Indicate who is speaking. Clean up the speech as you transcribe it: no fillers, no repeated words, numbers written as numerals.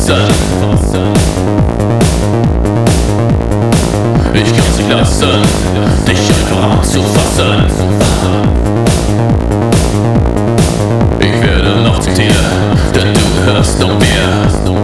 Speaker 1: fassen. Ich kann's nicht lassen, dich einfach anzufassen. Ich werde noch zu dir, denn du hörst um mir.